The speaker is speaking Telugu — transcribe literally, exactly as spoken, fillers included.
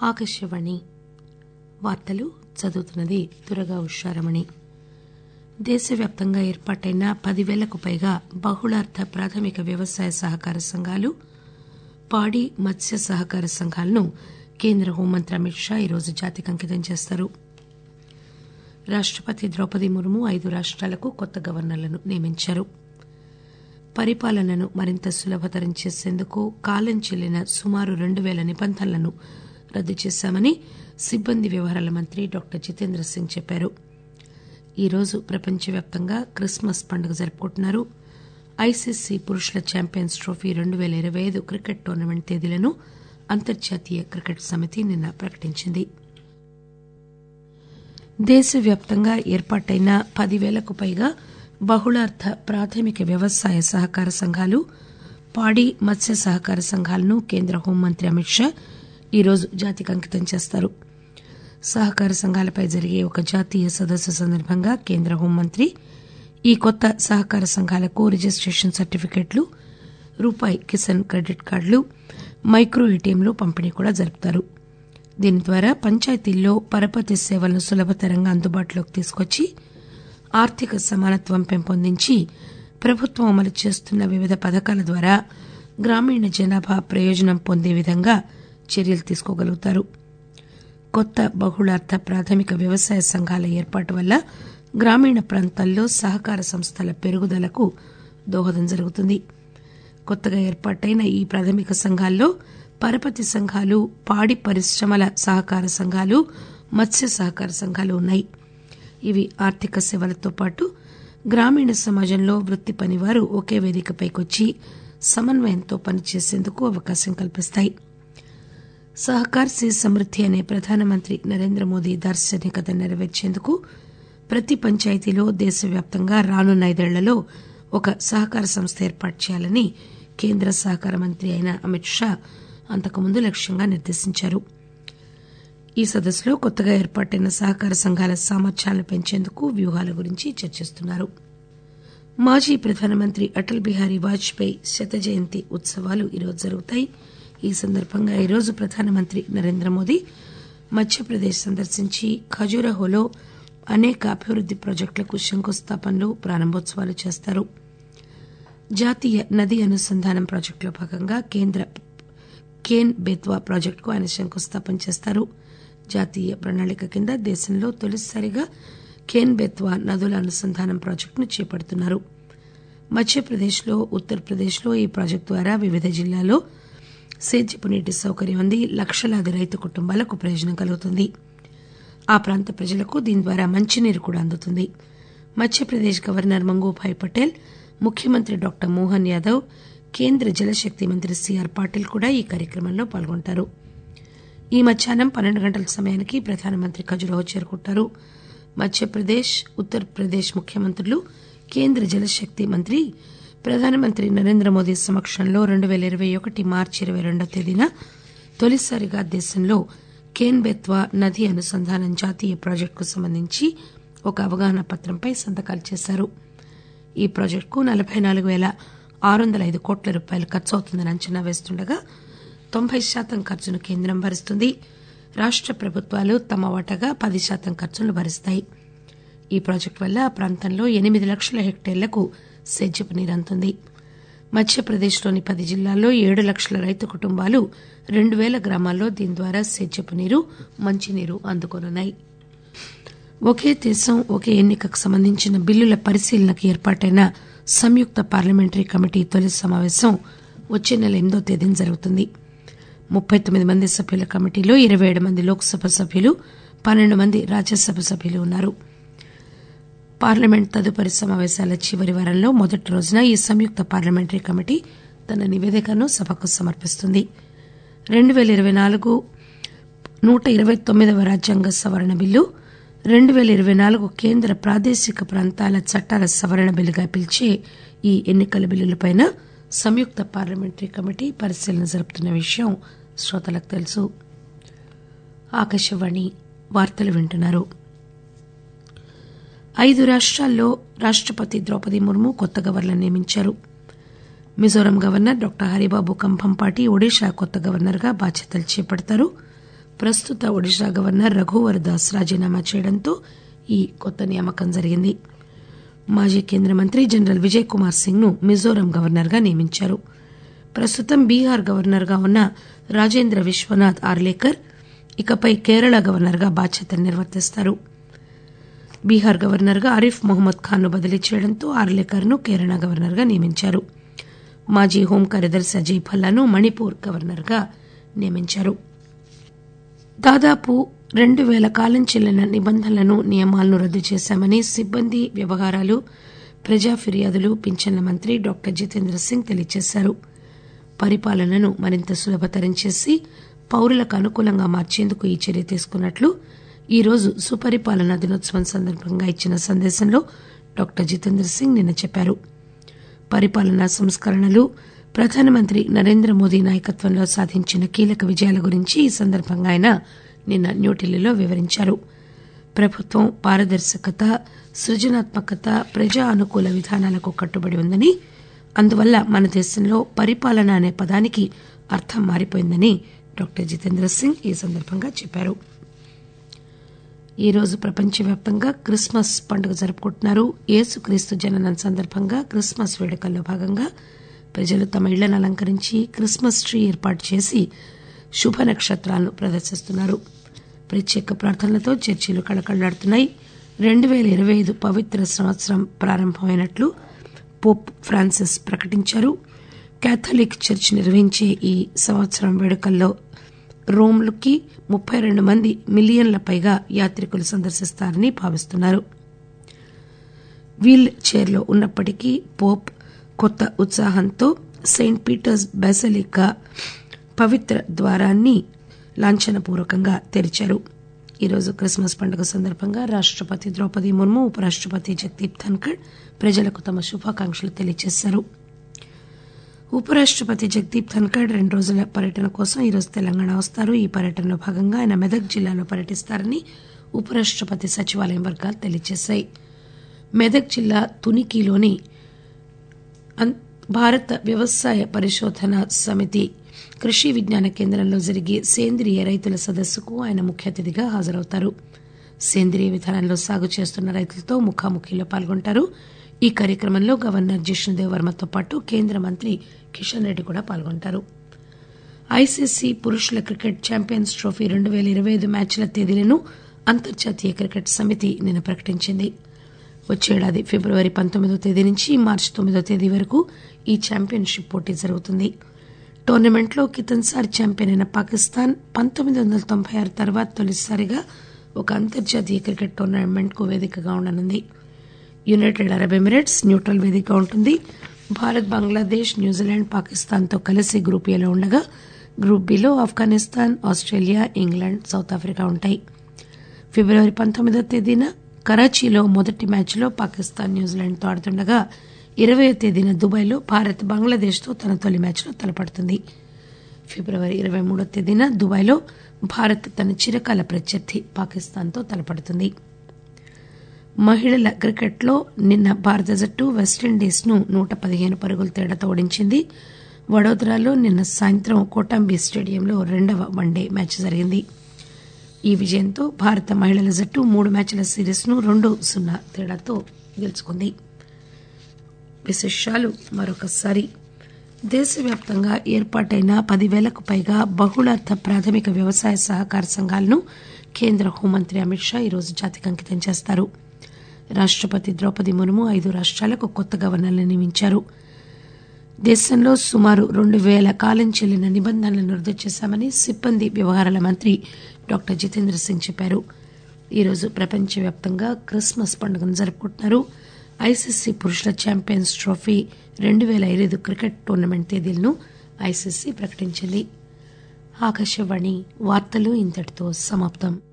ఆకాశవాణి వార్తలు చదువుతున్నది దుర్గా ఉషారమణి. దేశవ్యాప్తంగా ఏర్పాటైన పదివేలకు పైగా బహుళార్థ ప్రాథమిక వ్యవసాయ సహకార సంఘాలు, పాడి మత్స్య సహకార సంఘాలను కేంద్ర హోంమంత్రి అమిత్ షా ఈరోజు జాతికి అంకితం చేస్తారు. రాష్టపతి ద్రౌపది ముర్ము ఐదు రాష్టాలకు కొత్త గవర్నర్లను నియమించారు. పరిపాలనను మరింత సులభతరం చేసేందుకు కాలం చెల్లిన సుమారు రెండు పేల నిబంధనలను రద్దు చేశామని సిబ్బంది వ్యవహారాల మంత్రి డాక్టర్ జితేంద్ర సింగ్ చెప్పారు. ఈరోజు ప్రపంచవ్యాప్తంగా క్రిస్మస్ పండుగ జరుపుకుంటున్నారు. ఐసీసీ పురుషుల ఛాంపియన్స్ ట్రోఫీ రెండు పేల ఇరవై ఐదు క్రికెట్ టోర్నమెంట్ తేదీలను అంతర్జాతీయ క్రికెట్ సమితి నిన్న ప్రకటించింది. దేశవ్యాప్తంగా ఏర్పాటైన పదివేలకు పైగా బహుళార్థ ప్రాథమిక వ్యవసాయ సహకార సంఘాలు, పాడి మత్స్య సహకార సంఘాలను కేంద్ర హోంమంత్రి అమిత్ షా ఈరోజు జాతికి అంకితం చేస్తారు. సహకార సంఘాలపై జరిగే ఒక జాతీయ సదస్సు సందర్భంగా కేంద్ర హోంమంత్రి ఈ కొత్త సహకార సంఘాలకు రిజిస్టేషన్ సర్టిఫికెట్లు, రూపాయి కిసాన్ క్రెడిట్ కార్డులు, మైక్రో ఏటీఎంలు పంపిణీ కూడా జరుపుతారు. దీని ద్వారా పంచాయతీల్లో పరపతి సేవలను సులభతరంగా అందుబాటులోకి తీసుకొచ్చి ఆర్థిక సమానత్వం పెంపొందించి ప్రభుత్వం అమలు చేస్తున్న వివిధ పథకాల ద్వారా గ్రామీణ జనాభా ప్రయోజనం పొందే విధంగా చర్యలు తీసుకోగలుగుతారు. కొత్త బహుళార్థ ప్రాథమిక వ్యవసాయ సంఘాల ఏర్పాటు వల్ల గ్రామీణ ప్రాంతాల్లో సహకార సంస్థల పెరుగుదలకు దోహదం జరుగుతుంది. కొత్తగా ఏర్పాటైన ఈ ప్రాథమిక సంఘాల్లో పరపతి సంఘాలు, పాడి పరిశ్రమల సహకార సంఘాలు, మత్స్య సహకార సంఘాలు ఉన్నాయి. ఇవి ఆర్థిక సేవలతో పాటు గ్రామీణ సమాజంలో వృత్తి పనివారు ఒకే వేదికపైకొచ్చి సమన్వయంతో పనిచేసేందుకు అవకాశం కల్పిస్తాయి. సహకార్ సే సమృద్ది అనే ప్రధానమంత్రి నరేంద్ర మోదీ దార్శనికతను నెరవేర్చేందుకు ప్రతి పంచాయతీలో దేశవ్యాప్తంగా రానున్న ఐదేళ్లలో ఒక సహకార సంస్థ ఏర్పాటు చేయాలని కేంద్ర సహకార మంత్రి అయిన అమిత్ షా అంతకుముందు లక్ష్యంగా నిర్దేశించారు. ఈ సదస్సులో కొత్తగా ఏర్పాటైన సహకార సంఘాల సామర్థ్యాలను పెంచేందుకు వ్యూహాల గురించి చర్చిస్తున్నారు. మాజీ ప్రధానమంత్రి అటల్ బిహారీ వాజ్పేయి శత జయంతి ఉత్సవాలు ఈరోజు జరుగుతాయి. ఈ సందర్భంగా ఈరోజు ప్రధానమంత్రి నరేంద్ర మోదీ మధ్యప్రదేశ్ సందర్శించి ఖజురహోలో అనేక అభివృద్ది ప్రాజెక్టులకు శంకుస్థాపనలు, ప్రారంభోత్సవాలు చేస్తారు. జాతీయ నదీ అనుసంధానం ప్రాజెక్టులో భాగంగా కేంద్ర కేన్ బేత్వా ప్రాజెక్టుకు ఆయన శంకుస్థాపన చేస్తారు. జాతీయ ప్రణాళిక కింద దేశంలో తొలిసారిగా కేన్ బేత్వా నదుల అనుసంధానం ప్రాజెక్టును చేపడుతున్నారు. మధ్యప్రదేశ్లో, ఉత్తరప్రదేశ్లో ఈ ప్రాజెక్టు ద్వారా వివిధ జిల్లాల్లో సేద్యపు నీటి సౌకర్యం అంది లక్షలాది రైతు కుటుంబాలకు ప్రయోజనం కలుగుతుంది. ఆ ప్రాంత ప్రజలకు దీని ద్వారా మంచినీరు కూడా అందుతుంది. మధ్యప్రదేశ్ గవర్నర్ మంగూభాయ్ పటేల్, ముఖ్యమంత్రి డాక్టర్ మోహన్ యాదవ్, కేంద్ర జలశక్తి మంత్రి సీఆర్ పాటిల్ కూడా ఈ కార్యక్రమంలో పాల్గొంటారు. ఈ మధ్యాహ్నం పన్నెండు గంటల సమయానికి ప్రధానమంత్రి ఖజురహో చేరుకుంటారు. మధ్యప్రదేశ్, ఉత్తరప్రదేశ్ ముఖ్యమంత్రులు, కేంద్ర జలశక్తి మంత్రి ప్రధానమంత్రి నరేంద్ర మోదీ సమక్షంలో రెండు పేల ఇరవై ఒకటి మార్చి ఇరవై రెండవ తేదీన తొలిసారిగా దేశంలో కేన్ బేత్వా నదీ అనుసంధానం జాతీయ ప్రాజెక్టుకు సంబంధించి ఒక అవగాహన పత్రంపై సంతకాలు చేశారు. ఈ ప్రాజెక్టుకు నలబై నాలుగు పేల ఆరు వందల ఐదు కోట్ల రూపాయలు ఖర్చు అవుతుందని అంచనా వేస్తుండగా తొంభై శాతం ఖర్చును కేంద్రం భరిస్తుంది. రాష్ట ప్రభుత్వాలు తమ వాటాగా పది శాతం ఖర్చులను భరిస్తాయి. ఈ ప్రాజెక్టు వల్ల ఆ ప్రాంతంలో ఎనిమిది లక్షల హెక్టేర్లకు సేద్యపు నీరు అందుతుంది. మధ్యప్రదేశ్లోని పది జిల్లాల్లో ఏడు లక్షల రైతు కుటుంబాలు, రెండు పేల గ్రామాల్లో దీని ద్వారా సేద్యపు నీరు, మంచినీరు అందుకోనున్నాయి. ఒకే దేశం ఒకే ఎన్నికకు సంబంధించిన బిల్లుల పరిశీలనకు ఏర్పాటైన సంయుక్త పార్లమెంటరీ కమిటీ తొలి సమావేశం వచ్చే నెల ఎనిమిదో తేదీన జరుగుతుంది. ముప్పై తొమ్మిది మంది సభ్యుల కమిటీలో ఇరవై ఏడు మంది లోక్సభ సభ్యులు, పన్నెండు మంది రాజ్యసభ సభ్యులు ఉన్నారు. పార్లమెంట్ తదుపరి సమావేశాల చివరి వారంలో మొదటి రోజున ఈ సంయుక్త పార్లమెంటరీ కమిటీ తన నివేదికను సభకు సమర్పిస్తుంది. రెండు పేల ఇరవై నాలుగు నూట ఇరవై తొమ్మిదవ రాజ్యాంగ సవరణ బిల్లు, రెండు పేల ఇరవై నాలుగు కేంద్ర ప్రాదేశిక ప్రాంతాల చట్టాల సవరణ బిల్లుగా పిలిచే ఈ ఎన్నికల బిల్లులపై సంయుక్త పార్లమెంటరీ కమిటీ పరిశీలన జరుపుతున్న విషయం శ్రోతలకు తెలుసు. ఆకాశవాణి వార్తలు వింటున్నారు. ఐదు రాష్టాల్లో రాష్టపతి ద్రౌపది ముర్ము కొత్త గవర్నర్లను నియమించారు. మిజోరాం గవర్నర్ డాక్టర్ హరిబాబు కంభంపాటి ఒడిషా కొత్త గవర్నర్గా బాధ్యతలు చేపడతారు. ప్రస్తుత ఒడిశా గవర్నర్ రఘువర్ దాస్ రాజీనామా చేయడంతో ఈ కొత్త నియామకం జరిగింది. మాజీ కేంద్ర మంత్రి జనరల్ విజయ్ కుమార్ సింగ్ ను మిజోరాం గవర్నర్ గా నియమించారు. ప్రస్తుతం బీహార్ గవర్నర్ గా ఉన్న రాజేంద్ర విశ్వనాథ్ ఆర్లేకర్ ఇకపై కేరళ గవర్నర్ గా బాధ్యతలు నిర్వర్తిస్తారు. బీహార్ గవర్నర్ గా ఆరిఫ్ మహమ్మద్ ఖాన్ ను బదిలీ చేయడంతో ఆర్లేకర్ ను కేరళ గవర్నర్ గా నియమించారు. మాజీ హోం కార్యదర్శి అజయ్ భల్లాను మణిపూర్ గవర్నర్ గా నియమించారు. దాదాపు రెండు పేల కాలం చెల్లిన నిబంధనలను నియమాలను రద్దు చేశామని సిబ్బంది వ్యవహారాలు ప్రజా ఫిర్యాదులు పింఛన్ల మంత్రి డాక్టర్ జితేంద్ర సింగ్ తెలియజేశారు. పరిపాలనను మరింత సులభతరం చేసి పౌరులకు అనుకూలంగా మార్చేందుకు ఈ చర్య తీసుకున్నట్లు ఈరోజు సుపరిపాలనా దినోత్సవం సందర్భంగా ఇచ్చిన సందేశంలో డాక్టర్ జితేంద్ర సింగ్ నిన్న చెప్పారు. పరిపాలనా సంస్కరణలు ప్రధానమంత్రి నరేంద్ర మోదీ నాయకత్వంలో సాధించిన కీలక విజయాల గురించి ఈ సందర్భంగా ఆయన నిన్న న్యూఢిల్లీలో వివరించారు. ప్రభుత్వం పారదర్శకత, సృజనాత్మకత, ప్రజా అనుకూల విధానాలకు కట్టుబడి ఉందని, అందువల్ల మన దేశంలో పరిపాలన అనే పదానికి అర్థం మారిపోయిందని డాక్టర్ జితేంద్ర సింగ్ ఈ సందర్భంగా చెప్పారు. ఈరోజు ప్రపంచవ్యాప్తంగా క్రిస్మస్ పండుగ జరుపుకుంటున్నారు. యేసుక్రీస్తు జననం సందర్భంగా క్రిస్మస్ వేడుకల్లో భాగంగా ప్రజలు తమ ఇళ్లను అలంకరించి క్రిస్మస్ ట్రీ ఏర్పాటు చేసి శుభ నక్షత్రాలను ప్రదర్శిస్తున్నారు. ప్రత్యేక ప్రార్థనలతో చర్చిలు కళకళలాడుతున్నాయి. రెండు పేల ఇరవై ఐదు పవిత్ర సంవత్సరం ప్రారంభమైనట్లు పోప్ ఫ్రాన్సిస్ ప్రకటించారు. కేథలిక్ చర్చ్ నిర్వహించే ఈ సంవత్సరం వేడుకల్లో రోమ్కి ముప్పై రెండు మంది మిలియన్ల పైగా యాత్రికులు సందర్శిస్తారని భావిస్తున్నారు. వీల్ చైర్లో ఉన్నప్పటికీ పోప్ కొత్త ఉత్సాహంతో సెయింట్ పీటర్స్ బెసిలికా పవిత్ర ద్వారాన్ని లాంఛనపూర్వకంగా తెరిచారు. ఈరోజు క్రిస్మస్ పండుగ సందర్భంగా రాష్టపతి ద్రౌపది ముర్ము, ఉపరాష్టపతి జగదీప్ ధన్కడ్ ప్రజలకు తమ శుభాకాంక్షలు తెలియజేశారు. ఉపరాష్టపతి జగదీప్ ధన్కడ్ రెండు రోజుల పర్యటన కోసం ఈరోజు తెలంగాణ వస్తారు. ఈ పర్యటనలో భాగంగా ఆయన మెదక్ జిల్లాలో పర్యటిస్తారని ఉపరాష్టపతి సచివాలయం వర్గాలు తెలియజేశాయి. మెదక్ జిల్లా తునికిలోని భారత వ్యవసాయ పరిశోధన సమితి కృషి విజ్ఞాన కేంద్రంలో జరిగే సేంద్రియ రైతుల సదస్సుకు ఆయన ముఖ్య అతిథిగా హాజరవుతారు. సేంద్రియ విధానంలో సాగు చేస్తున్న రైతులతో ముఖాముఖిలో పాల్గొంటారు. ఈ కార్యక్రమంలో గవర్నర్ జిష్ణుదేవ్ వర్మతో పాటు కేంద్ర మంత్రి కిషన్ రెడ్డి కూడా పాల్గొంటారు. ఐసీసీ పురుషుల క్రికెట్ ఛాంపియన్స్ ట్రోఫీ రెండు పేల ఇరవై ఐదు మ్యాచ్ల తేదీలను అంతర్జాతీయ క్రికెట్ సమితి నిన్న ప్రకటించింది. వచ్చేడాది ఫిబ్రవరి పంతొమ్మిదో తేదీ నుంచి మార్చి తొమ్మిదో తేదీ వరకు ఈ ఛాంపియన్షిప్ పోటీ జరుగుతుంది. టోర్నమెంట్లో కితన్సారి ఛాంపియన్ అయిన పాకిస్తాన్ పంతొమ్మిది వందల తొంభై ఆరు తర్వాత తొలిసారిగా ఒక అంతర్జాతీయ క్రికెట్ టోర్నమెంట్ కు వేదికగా ఉండనుంది. యునైటెడ్ అరబ్ ఎమిరేట్స్ న్యూట్రల్ వేదికగా ఉంటుంది. భారత్, బంగ్లాదేశ్, న్యూజిలాండ్, పాకిస్తాన్తో కలిసి గ్రూప్ ఏలో ఉండగా గ్రూప్ బిలో Afghanistan, Australia, England, South Africa ఉంటాయి. ఫిబ్రవరి పంతొమ్మిదో తేదీన కరాచీలో మొదటి మ్యాచ్లో పాకిస్తాన్ న్యూజిలాండ్తో ఆడుతుండగా ఇరవయో తేదీన దుబాయ్లో భారత్ బంగ్లాదేశ్తో తన తొలి మ్యాచ్లో తలపడుతుంది. ఫిబ్రవరి ఇరవై మూడో తేదీన దుబాయ్లో భారత్ తన చిరకాల ప్రత్యర్థి పాకిస్తాన్తో తలపడుతుంది. మహిళల క్రికెట్లో నిన్న భారత జట్టు వెస్టిండీస్ ను నూట పదిహేను పరుగుల తేడాతో ఓడించింది. వడోదరాలో నిన్న సాయంత్రం కోటంబీ స్టేడియంలో రెండవ వన్డే మ్యాచ్ జరిగింది. ఈ విజయంతో భారత మహిళల జట్టు మూడు మ్యాచ్ల సిరీస్ ను రెండు సున్నా తేడాతో గెలుచుకుంది. విశేషాలు మరొకసారి. దేశవ్యాప్తంగా ఏర్పాటైన పదివేలకు పైగా బహుళార్థ ప్రాథమిక వ్యవసాయ సహకార సంఘాలను కేంద్ర హోంమంత్రి అమిత్ షా ఈరోజు జాతికి అంకితం చేస్తారు. రాష్టపతి ద్రౌపది ముర్ము ఐదు రాష్ట్రాలకు కొత్త గవర్నర్లను నియమించారు. దేశంలో సుమారు రెండు పేల కాలం చెల్లిన నిబంధనలను రద్దు చేశామని సిబ్బంది వ్యవహారాల మంత్రి డాక్టర్ జితేంద్ర సింగ్ చెప్పారు. ఈరోజు ప్రపంచవ్యాప్తంగా క్రిస్మస్ పండుగను జరుపుకుంటున్నారు. ఐసీసీ పురుషుల ఛాంపియన్స్ ట్రోఫీ రెండు పేల ఇరవై ఐదు క్రికెట్ టోర్నమెంట్ తేదీలను ఐసీసీ ప్రకటించింది. ఆకాశవాణి వార్తలు ఇంతటితో సమాప్తం.